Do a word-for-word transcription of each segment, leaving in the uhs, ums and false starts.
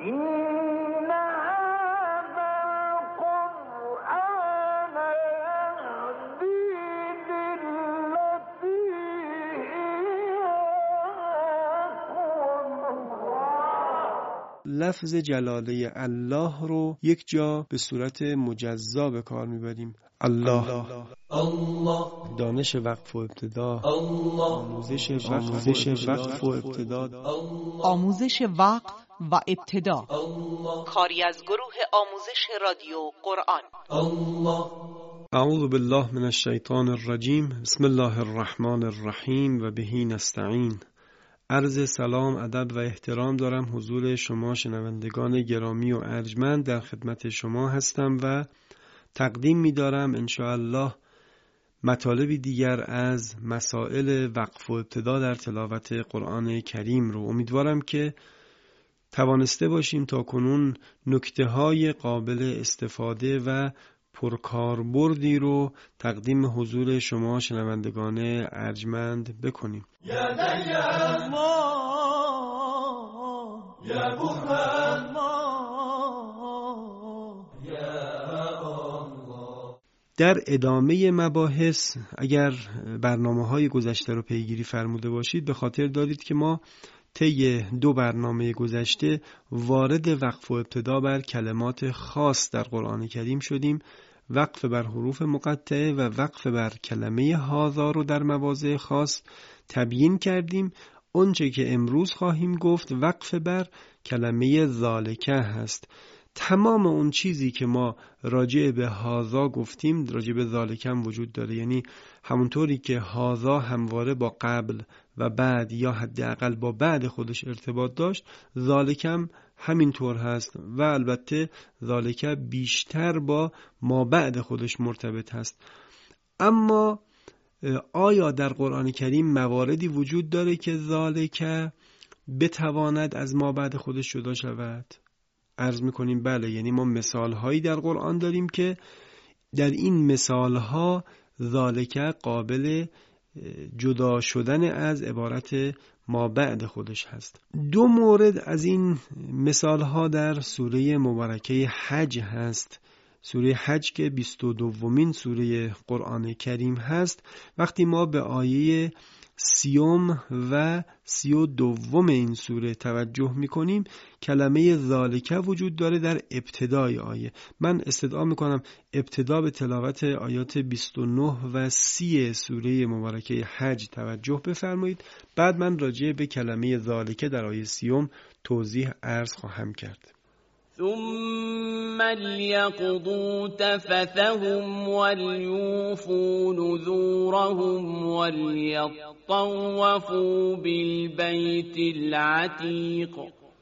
لفظ جلاله الله رو یک جا به صورت مجزا به کار میبریم. الله. الله. الله. دانش وقف و ابتدا. الله. آموزش وقف, وقف و ابتدا. آموزش وقف و ابتدا. الله. کاری از گروه آموزش رادیو قرآن. الله. اعوذ بالله من الشیطان الرجیم. بسم الله الرحمن الرحیم و بهی نستعین. عرض سلام، ادب و احترام دارم حضور شما شنوندگان گرامی و ارجمند. در خدمت شما هستم و تقدیم می دارم انشاءالله مطالبی دیگر از مسائل وقف و ابتدا در تلاوت قرآن کریم رو. امیدوارم که توانسته باشیم تا کنون نکته های قابل استفاده و پرکاربردی رو تقدیم حضور شما شنوندگان ارجمند بکنیم. یا دیان ما یا برهان ما یا الله. در ادامه مباحث اگر برنامه‌های گذشته رو پیگیری فرموده باشید به خاطر دارید که ما طی دو برنامه گذشته وارد وقف و ابتدا بر کلمات خاص در قرآن کریم شدیم. وقف بر حروف مقطعه و وقف بر کلمه هذا رو در مواضع خاص تبیین کردیم. اونچه که امروز خواهیم گفت وقف بر کلمه ذالکه هست. تمام اون چیزی که ما راجع به هذا گفتیم راجع به ذالکه هم وجود داره، یعنی همونطوری که هذا همواره با قبل و بعد یا حداقل با بعد خودش ارتباط داشت، ذالکه هم همینطور هست و البته ذالکه بیشتر با ما بعد خودش مرتبط هست. اما آیا در قرآن کریم مواردی وجود داره که ذالکه بتواند از ما بعد خودش جدا شود؟ عرض میکنیم بله، یعنی ما مثال هایی در قرآن داریم که در این مثال ها ذالکه قابل جدا شدن از عبارت ما بعد خودش هست. دو مورد از این مثال ها در سوره مبارکه حج هست. سوره حج که بیست و دومین سوره قرآن کریم هست. وقتی ما به آیه سیوم و سی و دوم این سوره توجه میکنیم کلمه ذالکه وجود داره در ابتدای آیه. من استدعا میکنم ابتدا به تلاوت آیات بیست و نه و سی سوره مبارکه حج توجه بفرمایید، بعد من راجع به کلمه ذالکه در آیه سیوم توضیح عرض خواهم کرد. ثم ليقضوا تفثهم وليوفوا نذورهم وليطوفوا بالبيت العتيق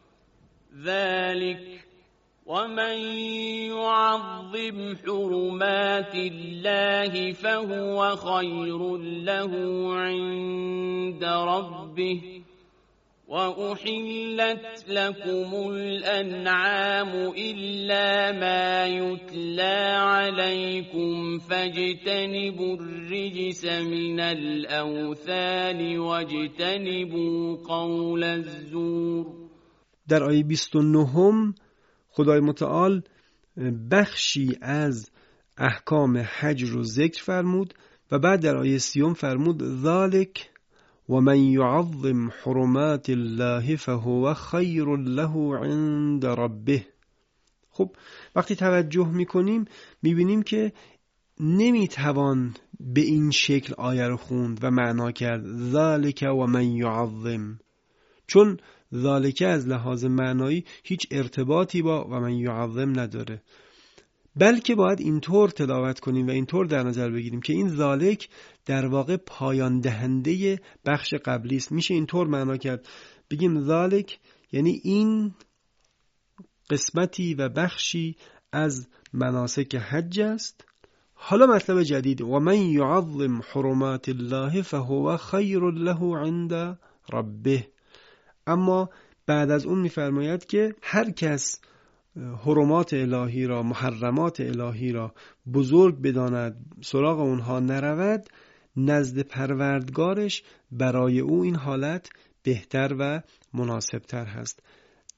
ذلك ومن يعظم حرمات الله فهو خير له عند ربه وَأُحِلَّتْ لَكُمُ الْأَنْعَامُ إِلَّا مَا يُتْلَى عَلَيْكُمْ فَاجْتَنِبُوا الرِّجْسَ مِنَ الْأَوْثَانِ وَاجْتَنِبُوا قَوْلَ الزُّورِ. در آیه بیست و نه خدای متعال بخشی از احکام حج رو ذکر فرمود و بعد در آیه سیوم فرمود ذالک و من یعظم حرمات الله فهو خیر له عند ربه. خب وقتی توجه میکنیم میبینیم که نمیتوان به این شکل آیه رو خوند و معنا کرد ذالک و من یعظم، چون ذالک از لحاظ معنایی هیچ ارتباطی با و من یعظم نداره، بلکه باید اینطور تلاوت کنیم و اینطور در نظر بگیریم که این ذالک در واقع پایان دهنده بخش قبلی است. میشه اینطور معنا کرد، بگیم ذالک یعنی این قسمتی و بخشی از مناسک حج است. حالا مطلب جدید و من یعظم حرمات الله فهو خیر له عند ربه. اما بعد از اون میفرماید که هر کس حرمات الهی را، محرمات الهی را بزرگ بداند، سراغ اونها نرود، نزد پروردگارش برای او این حالت بهتر و مناسبتر هست.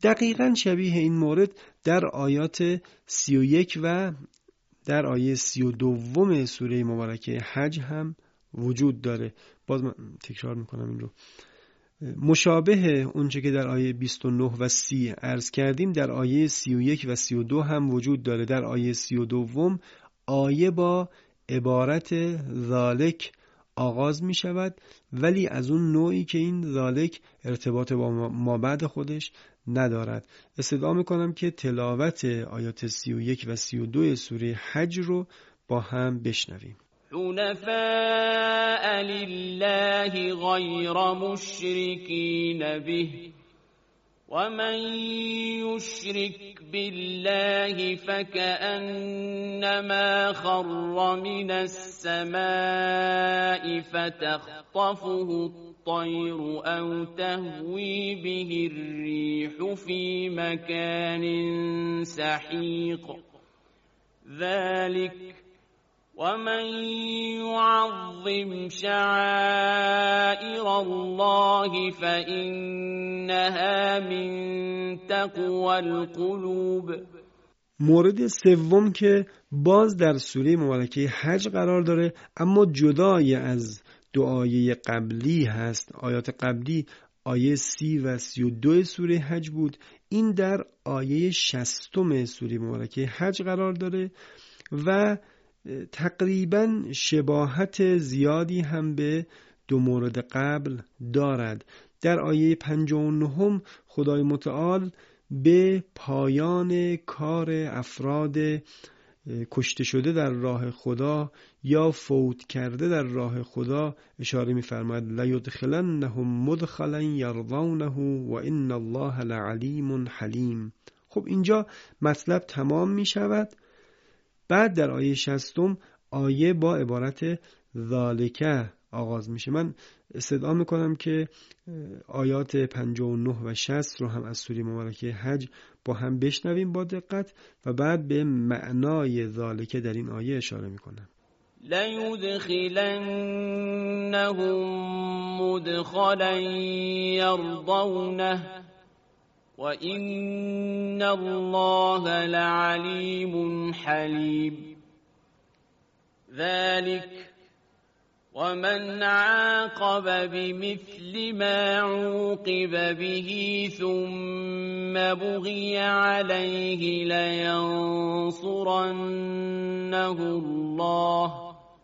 دقیقاً شبیه این مورد در آیات سی و یک و در آیه سی و دوم سوره مبارکه حج هم وجود داره. باز من تکرار میکنم این رو. مشابه اونچه که در آیه بیست و نه و سی عرض کردیم در آیه سی و یک و سی و دو هم وجود داره. در آیه سی و دوم آیه با عبارت ذالک آغاز می شود، ولی از اون نوعی که این ذالک ارتباط با ما بعد خودش ندارد. استدعا می کنم که تلاوت آیات سی و یک و سی و دو سوره حج رو با هم بشنویم. حنفاء لله غیر مشرکین به ومن يشرك بالله فكأنما خر من السماء فتخطفه الطير أو تهوي به الريح في مكان سحيق ذلك ومن يعظم شعائر الله فإنها من تقوى القلوب. مورد سوم که باز در سوره مبارکه حج قرار داره اما جدای از دو آیه قبلی هست. آیات قبلی آیه سی و سی و دو سوره حج بود، این در آیه شصتم سوره مبارکه حج قرار داره و تقریبا شباهت زیادی هم به دو مورد قبل دارد. در آیه پنجاه و نه خدای متعال به پایان کار افراد کشته شده در راه خدا یا فوت کرده در راه خدا اشاره می‌فرماید لیدخلنهم مدخلا یرضونه و ان الله لعلیم حلیم. خب اینجا مطلب تمام می شود. بعد در آیه شصتم آیه با عبارت ذالکه آغاز میشه. من استدعا میکنم که آیات پنجاه و نه و شصت رو هم از سوره مبارکه حج با هم بشنویم با دقت و بعد به معنای ذالکه در این آیه اشاره میکنم. لیدخلنهم مدخلا یرضونه و این الله لعلیم حلیم ذلك ومن عاقب بمثل ما عوقب به ثم بغي عليه لينصرنه الله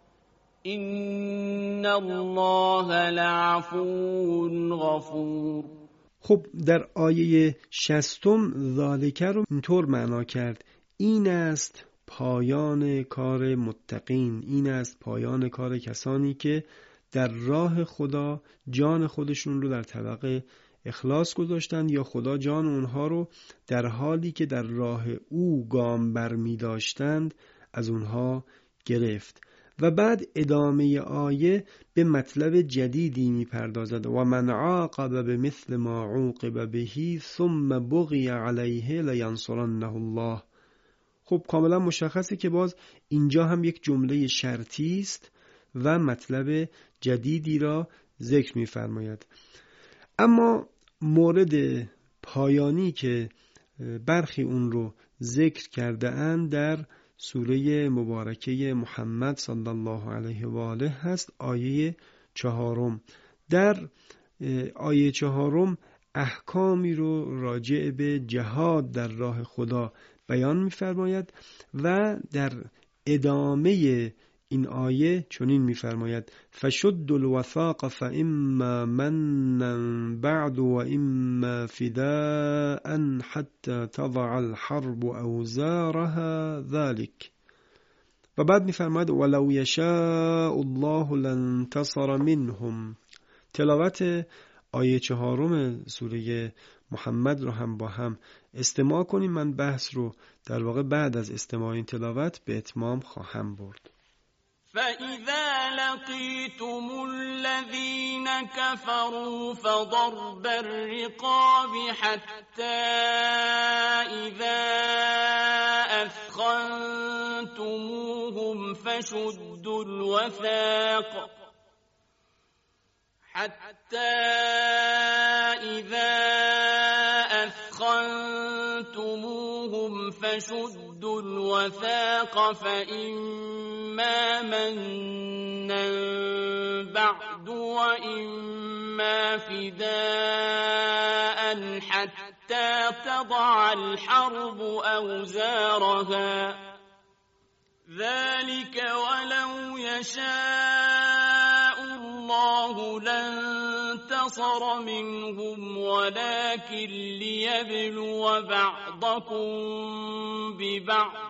إن الله لعفو غفور. خب در آیه شصتم ذالکه رو اینطور معنا کرد: این است پایان کار متقین، این است پایان کار کسانی که در راه خدا جان خودشون رو در طبق اخلاص گذاشتند یا خدا جان اونها رو در حالی که در راه او گام بر می داشتند از اونها گرفت. و بعد ادامه آیه به مطلب جدیدی می پردازد: و من عاقب بمثل ما عوقب به ثم بغی علیه لینصرنه الله. خب کاملا مشخصه که باز اینجا هم یک جمله شرطی است و مطلب جدیدی را ذکر می‌فرماید. اما مورد پایانی که برخی اون رو ذکر کرده اند در سوره مبارکه محمد صلی الله علیه و آله هست، آیه چهارم. در آیه چهارم احکامی رو راجع به جهاد در راه خدا بیان می‌فرماید و در ادامه این آیه چنین می‌فرماید: فشد الوثاق فاما منا بعد و اما فداء حتى تضع الحرب اوزارها ذلك. و بعد می‌فرماید: ولو یشاء الله لانتصر منهم. تلاوت آیه چهارم سوره محمد رو هم با هم استماع کنیم. من بحث رو در واقع بعد از استماع این تلاوت به اتمام خواهم برد. فَإِذَا لَقِيتُمُ الَّذِينَ كَفَرُوا فَضَرْبَ الرِّقَابِ حَتَّى إِذَا أَثْخَنْتُمُوهُمْ فَشُدُّوا الْوَثَاقَ حَتَّى إِذَا أَثْخَنْتُمُوهُمْ كفتموهم فشدوا الوثاق فإما منا بعد وإما فداء حتى تضع الحرب أوزارها ذلك ولو يشاء الله لانتصر منهم ولكن ليبلو بعضكم ببعض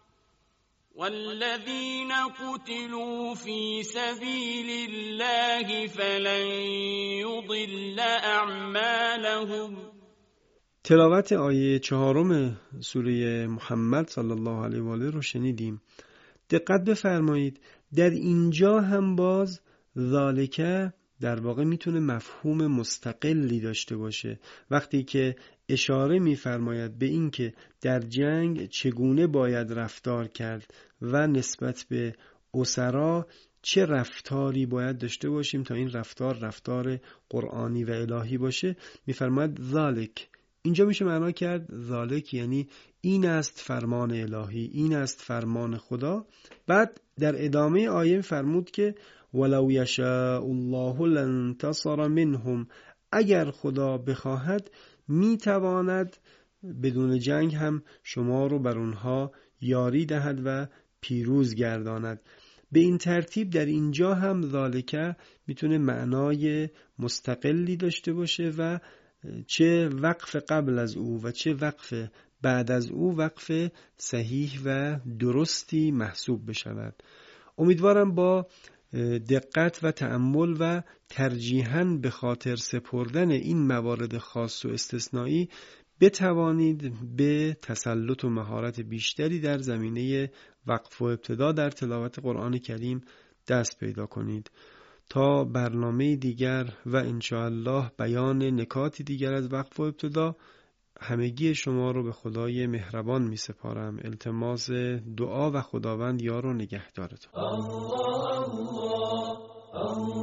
والذين قتلوا في سبيل الله فلن يضل أعمالهم. تلاوت آیه چهارم سوره محمد صلی الله علیه و آله رو شنیدیم. دقت بفرمایید در اینجا هم باز ذالکه در واقع میتونه مفهوم مستقلی داشته باشه. وقتی که اشاره میفرماید به این که در جنگ چگونه باید رفتار کرد و نسبت به اسرا چه رفتاری باید داشته باشیم تا این رفتار رفتار قرآنی و الهی باشه، میفرماید ذالک. اینجا میشه معنا کرد ذالک یعنی این است فرمان الهی، این است فرمان خدا. بعد در ادامه آیه فرمود که ولو یشاء الله لانتصر منهم، اگر خدا بخواهد میتواند بدون جنگ هم شما رو بر اونها یاری دهد و پیروز گرداند. به این ترتیب در اینجا هم ذالکه میتونه معنای مستقلی داشته باشه و چه وقف قبل از او و چه وقف بعد از او وقف صحیح و درستی محسوب بشود. امیدوارم با دقت و تأمل و ترجیحاً به خاطر سپردن این موارد خاص و استثنایی بتوانید به تسلط و مهارت بیشتری در زمینه وقف و ابتدا در تلاوت قرآن کریم دست پیدا کنید. تا برنامه دیگر و انشاءالله بیان نکاتی دیگر از وقف و ابتدا، همگی شما رو به خدای مهربان می سپارم. التماس دعا و خداوند یار و نگهدارتون. الله الله الله